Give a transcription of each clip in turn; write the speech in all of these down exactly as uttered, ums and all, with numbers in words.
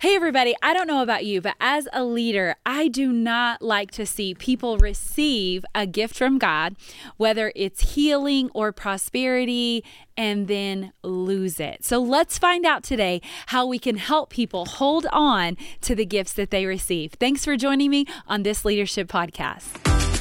Hey, everybody. I don't know about you, but as a leader, I do not like to see people receive a gift from God, whether it's healing or prosperity, and then lose it. So let's find out today how we can help people hold on to the gifts that they receive. Thanks for joining me on this leadership podcast.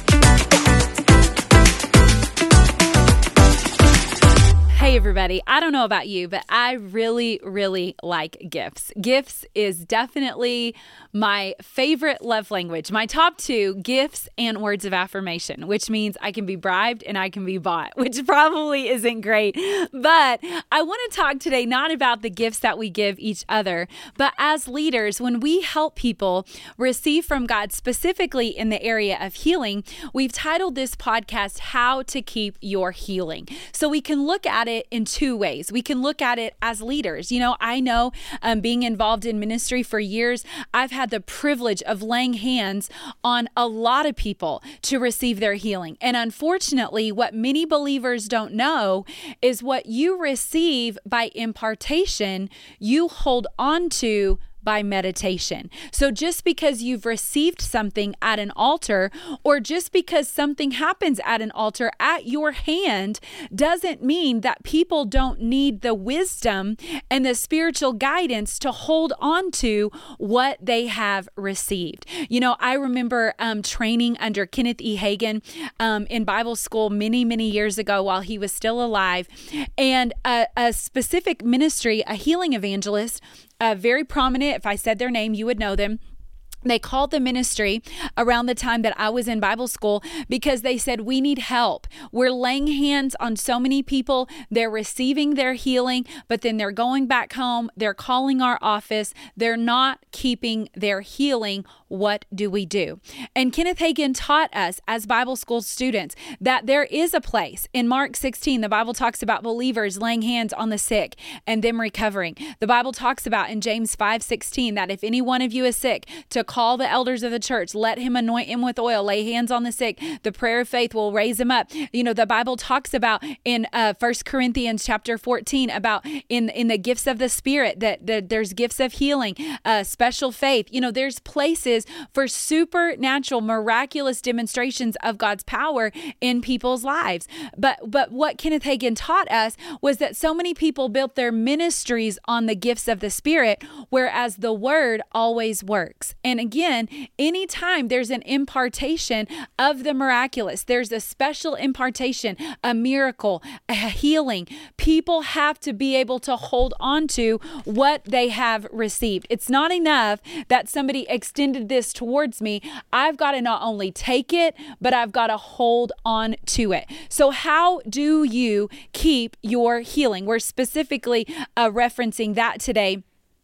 Hey, everybody. I don't know about you, but I really, really like gifts. Gifts is definitely my favorite love language. My top two, gifts and words of affirmation, which means I can be bribed and I can be bought, which probably isn't great. But I want to talk today not about the gifts that we give each other, but as leaders, when we help people receive from God, specifically in the area of healing, we've titled this podcast, How to Keep Your Healing. So we can look at it in two ways. We can look at it as leaders. You know, I know um, being involved in ministry for years, I've had the privilege of laying hands on a lot of people to receive their healing. And unfortunately, what many believers don't know is what you receive by impartation, you hold on to by meditation. So just because you've received something at an altar, or just because something happens at an altar at your hand, doesn't mean that people don't need the wisdom and the spiritual guidance to hold on to what they have received. You know, I remember um, training under Kenneth E. Hagin um, in Bible school many, many years ago while he was still alive, and a, a specific ministry, a healing evangelist, Uh, very prominent. If I said their name, you would know them. They called the ministry around the time that I was in Bible school because they said, we need help. We're laying hands on so many people. They're receiving their healing, but then they're going back home. They're calling our office. They're not keeping their healing. What do we do? And Kenneth Hagin taught us as Bible school students that there is a place. In Mark sixteen, the Bible talks about believers laying hands on the sick and them recovering. The Bible talks about in James five sixteen that if any one of you is sick, to call the elders of the church, let him anoint him with oil, lay hands on the sick. The prayer of faith will raise him up. You know, the Bible talks about in uh, First Corinthians chapter fourteen about in, in the gifts of the Spirit that, that there's gifts of healing, uh, special faith. You know, there's places for supernatural, miraculous demonstrations of God's power in people's lives. But, but what Kenneth Hagin taught us was that so many people built their ministries on the gifts of the Spirit, whereas the Word always works. And again, anytime there's an impartation of the miraculous, there's a special impartation, a miracle, a healing, people have to be able to hold on to what they have received. It's not enough that somebody extended this towards me. I've got to not only take it, but I've got to hold on to it. So how do you keep your healing? We're specifically uh, referencing that today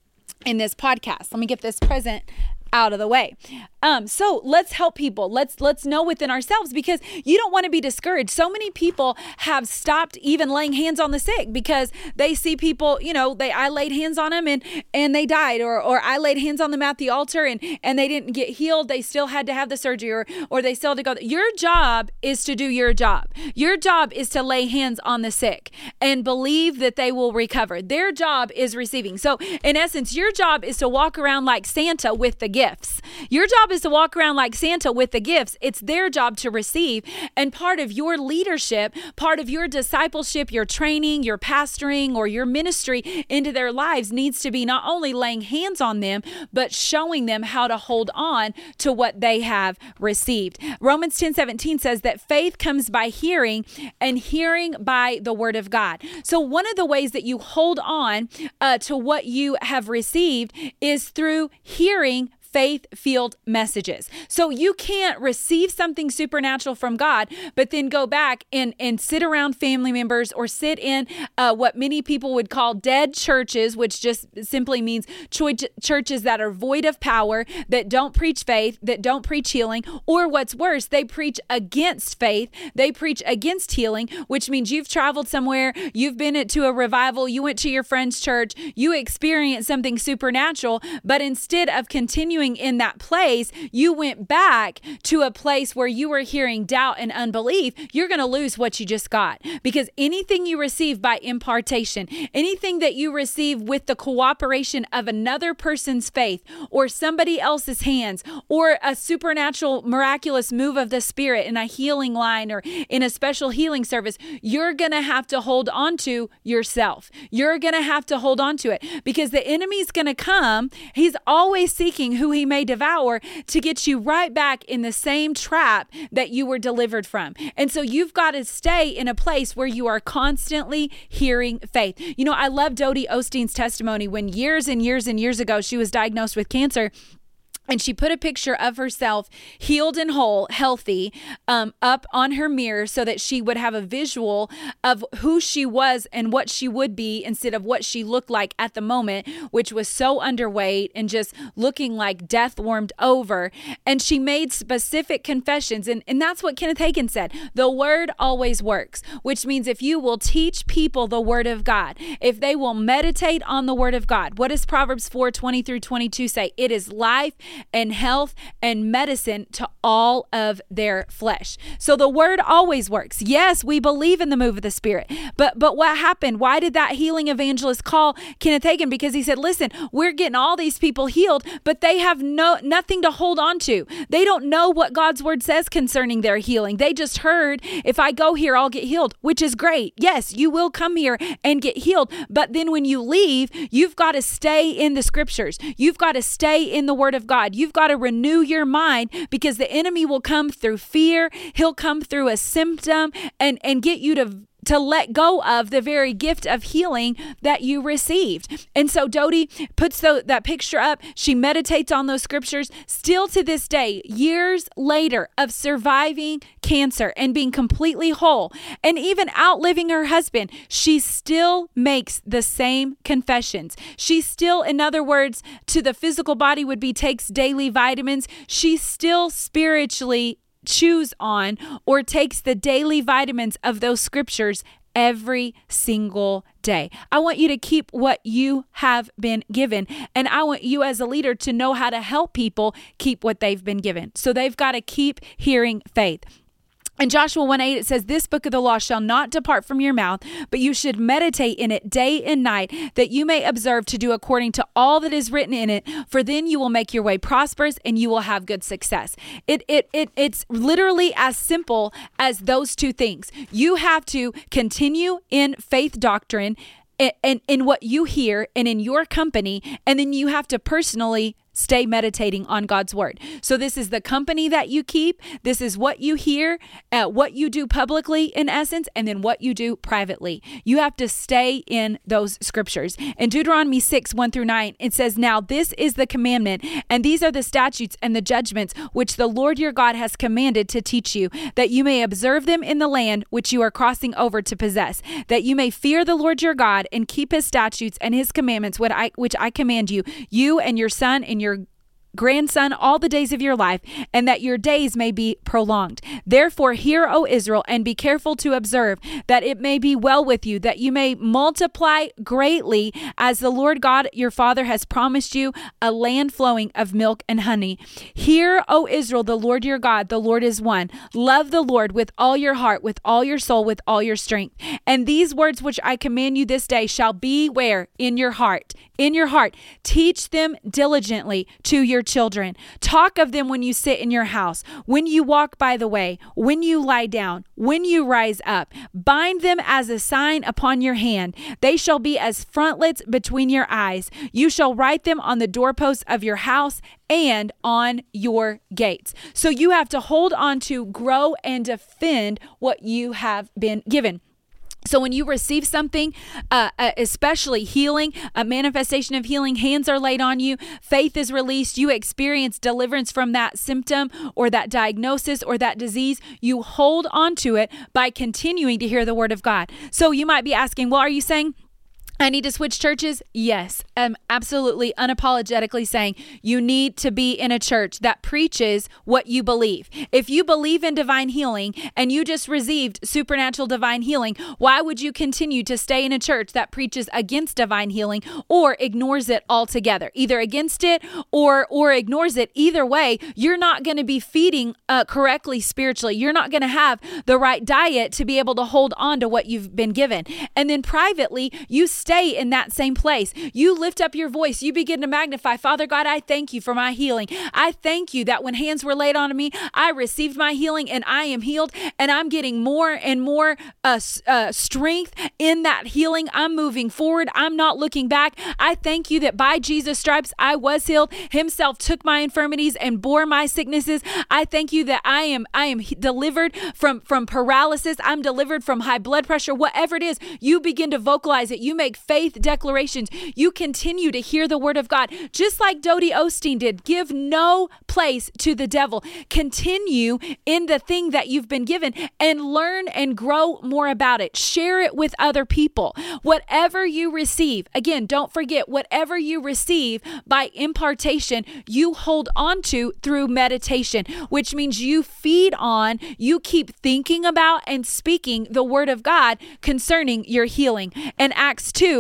in this podcast. Let me get this present out of the way. Um, so let's help people. Let's let's know within ourselves, because you don't want to be discouraged. So many people have stopped even laying hands on the sick because they see people, you know, they I laid hands on them and and they died, or or I laid hands on them at the altar and and they didn't get healed. They still had to have the surgery, or or they still had to go. Your job is to do your job. Your job is to lay hands on the sick and believe that they will recover. Their job is receiving. So in essence, your job is to walk around like Santa with the gifts. Your job is to walk around like Santa with the gifts. It's their job to receive. And part of your leadership, part of your discipleship, your training, your pastoring, or your ministry into their lives needs to be not only laying hands on them, but showing them how to hold on to what they have received. Romans ten seventeen says that faith comes by hearing, and hearing by the word of God. So one of the ways that you hold on uh, to what you have received is through hearing faith-filled messages. So you can't receive something supernatural from God, but then go back and, and sit around family members or sit in uh, what many people would call dead churches, which just simply means cho- churches that are void of power, that don't preach faith, that don't preach healing, or what's worse, they preach against faith, they preach against healing, which means you've traveled somewhere, you've been to a revival, you went to your friend's church, you experienced something supernatural, but instead of continuing continuing in that place, you went back to a place where you were hearing doubt and unbelief, you're going to lose what you just got. Because anything you receive by impartation, anything that you receive with the cooperation of another person's faith or somebody else's hands or a supernatural, miraculous move of the Spirit in a healing line or in a special healing service, you're going to have to hold on to yourself. You're going to have to hold on to it because the enemy's going to come. He's always seeking who he may devour to get you right back in the same trap that you were delivered from. And so you've got to stay in a place where you are constantly hearing faith. You know, I love Dodie Osteen's testimony when years and years and years ago, she was diagnosed with cancer. And she put a picture of herself healed and whole, healthy, um, up on her mirror so that she would have a visual of who she was and what she would be instead of what she looked like at the moment, which was so underweight and just looking like death warmed over. And she made specific confessions. And, and that's what Kenneth Hagin said. The word always works, which means if you will teach people the word of God, if they will meditate on the word of God, what does Proverbs four twenty through twenty-two say? It is life and health and medicine to all of their flesh. So the word always works. Yes, we believe in the move of the Spirit. But but what happened? Why did that healing evangelist call Kenneth Hagin? Because he said, listen, we're getting all these people healed, but they have no nothing to hold on to. They don't know what God's word says concerning their healing. They just heard, if I go here, I'll get healed, which is great. Yes, you will come here and get healed. But then when you leave, you've got to stay in the scriptures. You've got to stay in the word of God. You've got to renew your mind because the enemy will come through fear. He'll come through a symptom and, and get you to to let go of the very gift of healing that you received. And so Dodie puts the, that picture up. She meditates on those scriptures. Still to this day, years later of surviving cancer and being completely whole and even outliving her husband, she still makes the same confessions. She still, in other words, to the physical body would be takes daily vitamins. She still spiritually chews on or takes the daily vitamins of those scriptures every single day. I want you to keep what you have been given. And I want you as a leader to know how to help people keep what they've been given. So they've got to keep hearing faith. In Joshua one eight, it says, this book of the law shall not depart from your mouth, but you should meditate in it day and night, that you may observe to do according to all that is written in it, for then you will make your way prosperous and you will have good success. It it it It's literally as simple as those two things. You have to continue in faith doctrine and in, in, in what you hear and in your company, and then you have to personally stay meditating on God's word. So this is the company that you keep. This is what you hear, uh, what you do publicly in essence, and then what you do privately. You have to stay in those scriptures. In Deuteronomy six, one through nine, it says, now this is the commandment, and these are the statutes and the judgments which the Lord your God has commanded to teach you, that you may observe them in the land which you are crossing over to possess, that you may fear the Lord your God and keep his statutes and his commandments, which I, which I command you, you and your son and your grandson all the days of your life, and that your days may be prolonged. Therefore, hear, O Israel, and be careful to observe, that it may be well with you, that you may multiply greatly, as the Lord God your Father has promised you, a land flowing of milk and honey. Hear, O Israel, the Lord your God, the Lord is one. Love the Lord with all your heart, with all your soul, with all your strength. And these words which I command you this day shall be where? In your heart. In your heart. Teach them diligently to your children. Talk of them when you sit in your house, when you walk by the way, when you lie down, when you rise up. Bind them as a sign upon your hand. They shall be as frontlets between your eyes. You shall write them on the doorposts of your house and on your gates. So you have to hold on to, grow, and defend what you have been given. So when you receive something, uh, uh, especially healing, a manifestation of healing, hands are laid on you, faith is released, you experience deliverance from that symptom or that diagnosis or that disease, you hold on to it by continuing to hear the word of God. So you might be asking, well, are you saying I need to switch churches? Yes. I'm absolutely unapologetically saying you need to be in a church that preaches what you believe. If you believe in divine healing and you just received supernatural divine healing, why would you continue to stay in a church that preaches against divine healing or ignores it altogether? Either against it or or ignores it. Either way, you're not going to be feeding uh, correctly spiritually. You're not going to have the right diet to be able to hold on to what you've been given. And then privately, you stay in that same place. You lift up your voice. You begin to magnify. Father God, I thank you for my healing. I thank you that when hands were laid on me, I received my healing and I am healed, and I'm getting more and more uh, uh, strength in that healing. I'm moving forward. I'm not looking back. I thank you that by Jesus' stripes, I was healed. Himself took my infirmities and bore my sicknesses. I thank you that I am I am delivered from, from paralysis. I'm delivered from high blood pressure. Whatever it is, you begin to vocalize it. You make faith declarations. You continue to hear the word of God, just like Dodie Osteen did. Give no place to the devil. Continue in the thing that you've been given and learn and grow more about it. Share it with other people. Whatever you receive, again, don't forget, whatever you receive by impartation, you hold on to through meditation, which means you feed on, you keep thinking about and speaking the word of God concerning your healing. And Acts two,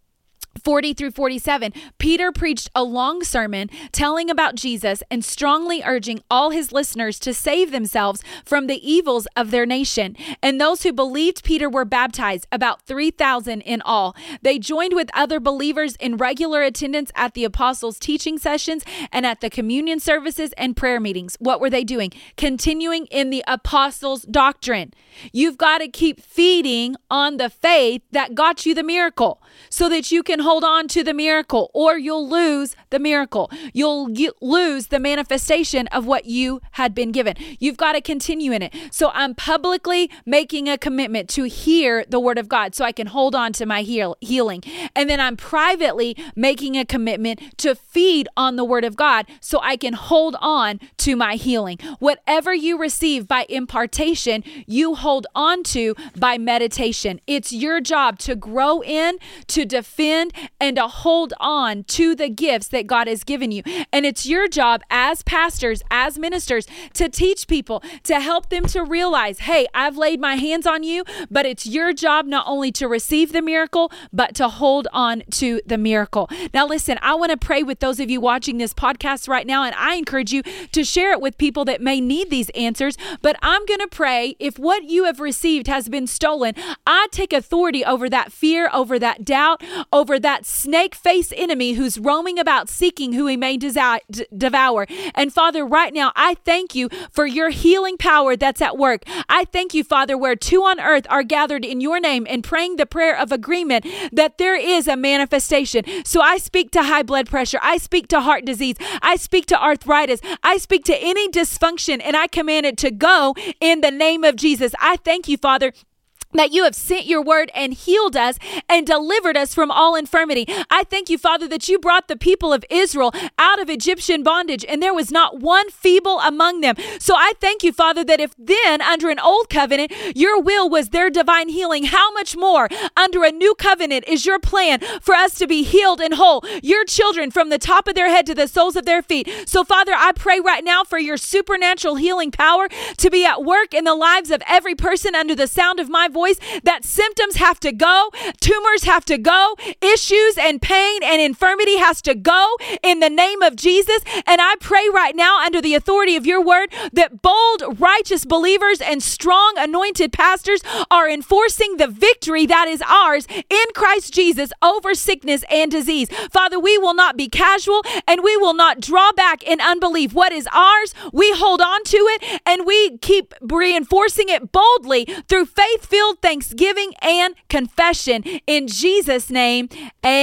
forty through forty-seven, Peter preached a long sermon telling about Jesus and strongly urging all his listeners to save themselves from the evils of their nation. And those who believed Peter were baptized, about three thousand in all. They joined with other believers in regular attendance at the apostles' teaching sessions and at the communion services and prayer meetings. What were they doing? Continuing in the apostles' doctrine. You've got to keep feeding on the faith that got you the miracle so that you can hold on to the miracle, or you'll lose the miracle. You'll get, lose the manifestation of what you had been given. You've got to continue in it. So I'm publicly making a commitment to hear the word of God so I can hold on to my heal, healing. And then I'm privately making a commitment to feed on the word of God so I can hold on to my healing. Whatever you receive by impartation, you hold on to by meditation. It's your job to grow in, to defend, and to hold on to the gifts that God has given you. And it's your job as pastors, as ministers, to teach people, to help them to realize, hey, I've laid my hands on you, but it's your job not only to receive the miracle, but to hold on to the miracle. Now, listen, I want to pray with those of you watching this podcast right now, and I encourage you to share it with people that may need these answers. But I'm going to pray, if what you have received has been stolen, I take authority over that fear, over that doubt, over that snake-faced enemy who's roaming about seeking who he may desi- d- devour. And Father, right now, I thank you for your healing power that's at work. I thank you, Father, where two on earth are gathered in your name and praying the prayer of agreement, that there is a manifestation. So I speak to high blood pressure. I speak to heart disease. I speak to arthritis. I speak to any dysfunction, and I command it to go in the name of Jesus. I thank you, Father, that you have sent your word and healed us and delivered us from all infirmity. I thank you, Father, that you brought the people of Israel out of Egyptian bondage, and there was not one feeble among them. So I thank you, Father, that if then under an old covenant, your will was their divine healing, how much more under a new covenant is your plan for us to be healed and whole, your children from the top of their head to the soles of their feet. So Father, I pray right now for your supernatural healing power to be at work in the lives of every person under the sound of my voice. That symptoms have to go, tumors have to go, issues and pain and infirmity has to go in the name of Jesus. And I pray right now under the authority of your word that bold, righteous believers and strong anointed pastors are enforcing the victory that is ours in Christ Jesus over sickness and disease. Father, we will not be casual and we will not draw back in unbelief. What is ours, we hold on to it and we keep reinforcing it boldly through faith-filled thanksgiving and confession. In Jesus' name, amen.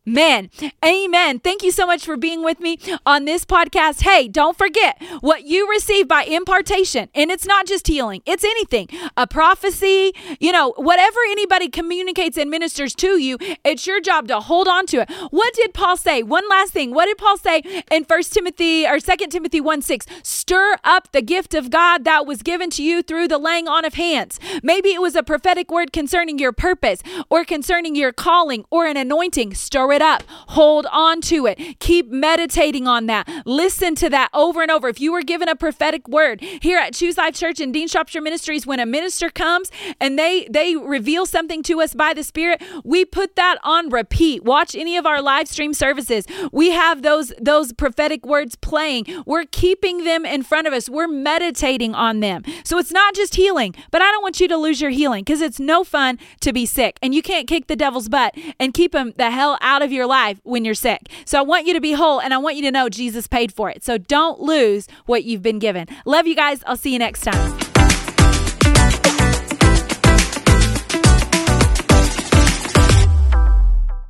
Amen. Amen. Thank you so much for being with me on this podcast. Hey, don't forget what you receive by impartation. And it's not just healing. It's anything. A prophecy, you know, whatever anybody communicates and ministers to you, it's your job to hold on to it. What did Paul say? One last thing. What did Paul say in First Timothy or Second Timothy one six? Stir up the gift of God that was given to you through the laying on of hands. Maybe it was a prophetic word concerning your purpose or concerning your calling or an anointing. Stir it up. Hold on to it. Keep meditating on that. Listen to that over and over. If you were given a prophetic word here at Choose Life Church and Dean Shropshire Ministries, when a minister comes and they, they reveal something to us by the Spirit, we put that on repeat. Watch any of our live stream services. We have those, those prophetic words playing. We're keeping them in front of us. We're meditating on them. So it's not just healing, but I don't want you to lose your healing because it's no fun to be sick and you can't kick the devil's butt and keep him the hell out of your life when you're sick. So I want you to be whole and I want you to know Jesus paid for it. So don't lose what you've been given. Love you guys. I'll see you next time.